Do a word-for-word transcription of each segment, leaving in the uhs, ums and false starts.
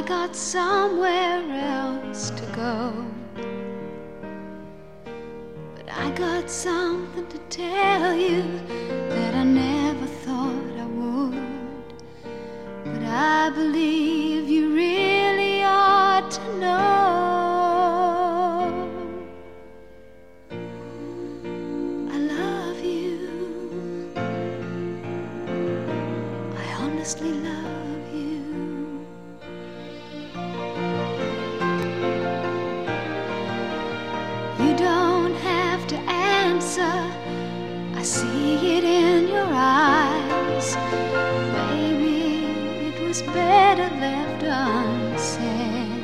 got somewhere else to go. But I got something to tell you that I never thought I would. But I believe you really ought to know. I love you. I honestly love you. You don't have to answer, I see it in your eyes. Maybe it was better left unsaid.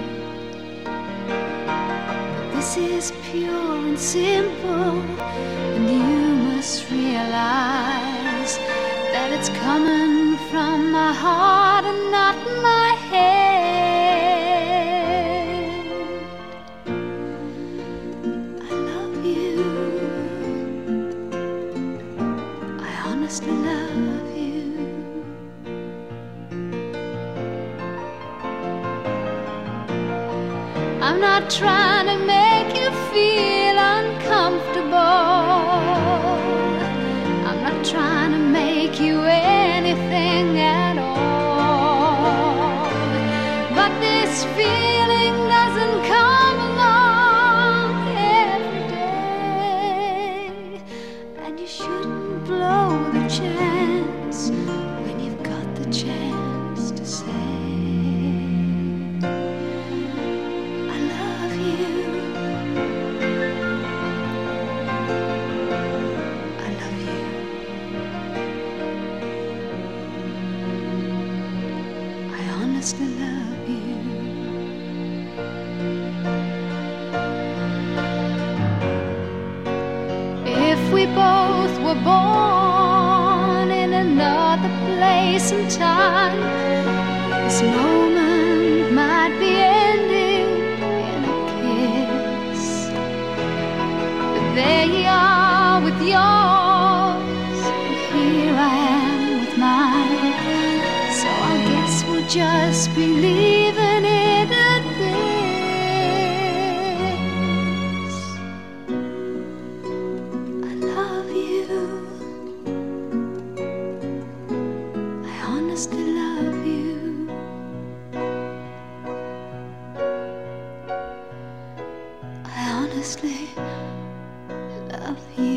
But this is pure and simple, and you must realize that it's coming from my heart and not my head. I love you. I honestly love you. I'm not trying to make you feel uncomfortable. I'm not trying to make you anything at all. But this feeling doesn't come along every day, and you shouldn't blow the chance when you've got the chance to say I love you. I love you. I honestly love you. If we both were born in another place and time, this moment might be ending in a kiss. But there you are with yours, and here I am with mine. So I guess we'll just be leaving it at this. I love you. I honestly love you. I honestly love you.